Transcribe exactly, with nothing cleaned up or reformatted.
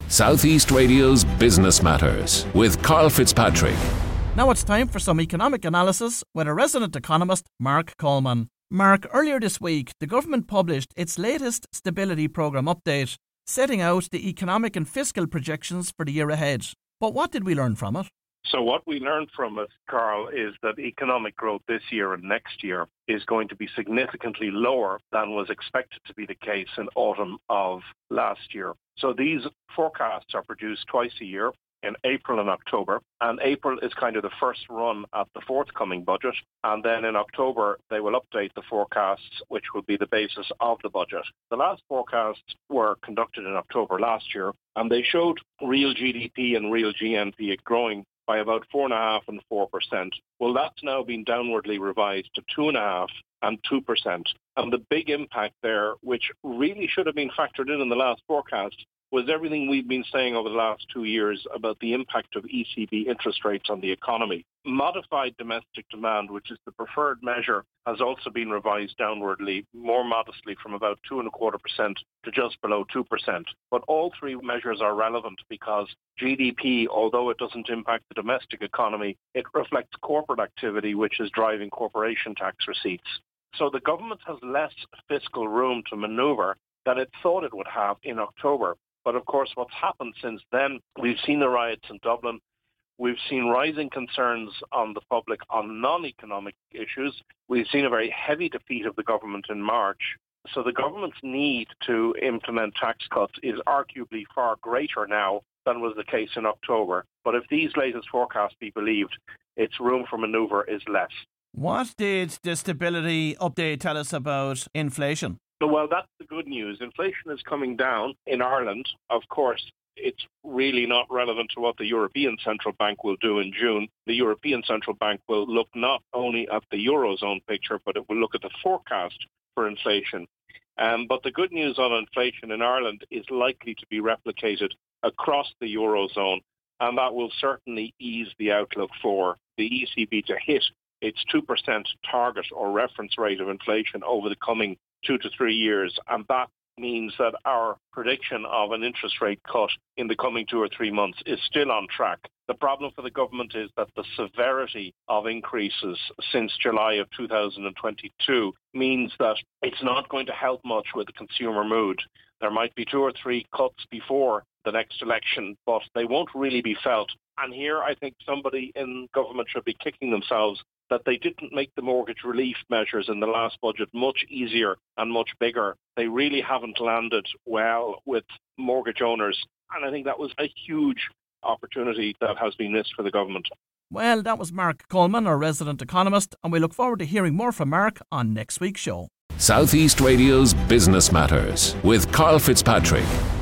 South East Radio's Business Matters with Carl Fitzpatrick. Now it's time for some economic analysis with a resident economist, Mark Coleman. Mark, earlier this week, the government published its latest Stability Programme update, setting out the economic and fiscal projections for the year ahead. But what did we learn from it? So what we learned from it, Carl, is that economic growth this year and next year is going to be significantly lower than was expected to be the case in autumn of last year. So these forecasts are produced twice a year, in April and October, and April is kind of the first run at the forthcoming budget, and then in October they will update the forecasts, which will be the basis of the budget. The last forecasts were conducted in October last year, and they showed real G D P and real G N P growing by about four point five and four percent. Well, that's now been downwardly revised to two point five and two percent. And the big impact there, which really should have been factored in in the last forecast, was everything we've been saying over the last two years about the impact of E C B interest rates on the economy. Modified domestic demand, which is the preferred measure, has also been revised downwardly, more modestly, from about two and a quarter percent to just below two percent. But all three measures are relevant because G D P, although it doesn't impact the domestic economy, it reflects corporate activity, which is driving corporation tax receipts. So the government has less fiscal room to manoeuvre than it thought it would have in October. But of course, what's happened since then, we've seen the riots in Dublin. We've seen rising concerns on the public on non-economic issues. We've seen a very heavy defeat of the government in March. So the government's need to implement tax cuts is arguably far greater now than was the case in October. But if these latest forecasts be believed, its room for manoeuvre is less. What did the stability update tell us about inflation? Well, that's the good news. Inflation is coming down in Ireland. Of course, it's really not relevant to what the European Central Bank will do in June. The European Central Bank will look not only at the Eurozone picture, but it will look at the forecast for inflation. Um, but the good news on inflation in Ireland is likely to be replicated across the Eurozone, and that will certainly ease the outlook for the E C B to hit its two percent target or reference rate of inflation over the coming two to three years. And that means that our prediction of an interest rate cut in the coming two or three months is still on track. The problem for the government is that the severity of increases since July of two thousand twenty-two means that it's not going to help much with the consumer mood. There might be two or three cuts before the next election, but they won't really be felt. And here I think somebody in government should be kicking themselves that they didn't make the mortgage relief measures in the last budget much easier and much bigger. They really haven't landed well with mortgage owners. And I think that was a huge opportunity that has been missed for the government. Well, that was Mark Coleman, our resident economist, and we look forward to hearing more from Mark on next week's show. South East Radio's Business Matters with Carl Fitzpatrick.